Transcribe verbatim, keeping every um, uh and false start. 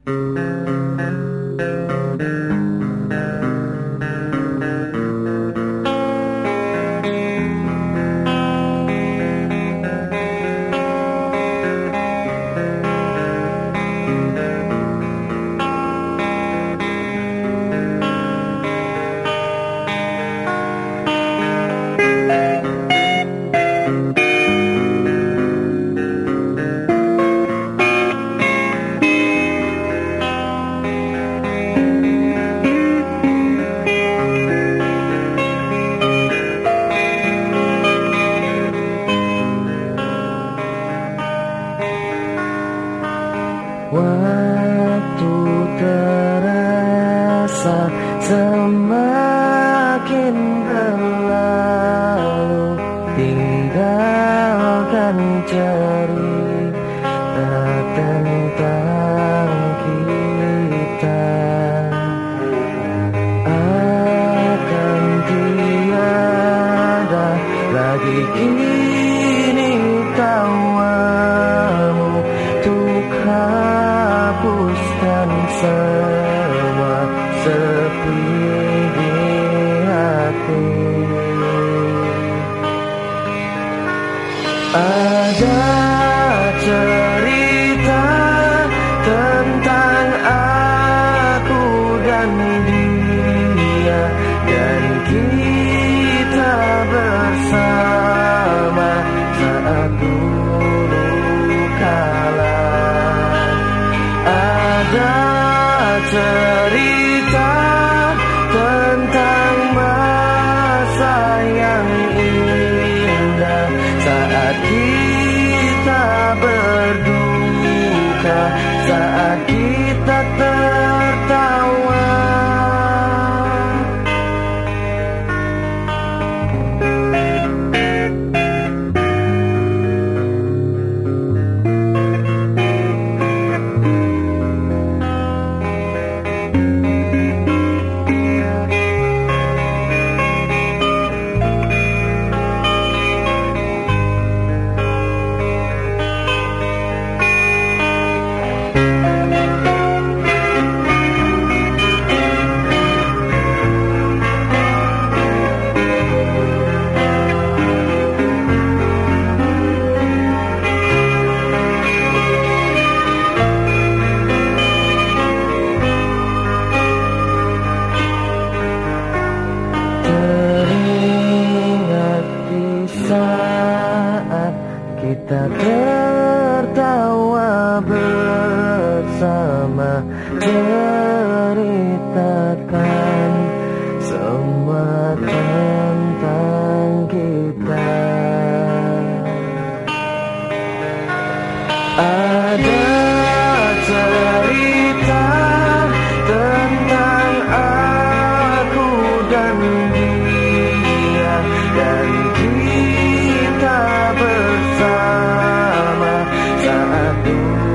Waktu terasa semakin berlalu, tinggalkan cerita tentang kita. Akan tiada lagi kini tawamu untuk hapuskan semua sepi di hati. Ada cerita tentang aku dan dia, dan kita bersama saat dulu kala. Ada cerita tentang masa yang indah saat kita berduka, saat kita tertawa. Saat kita tertawa bersama, ceritakan semua tentang kita. Ada cerita tentang aku dan dia, dan kita bersama saat dulu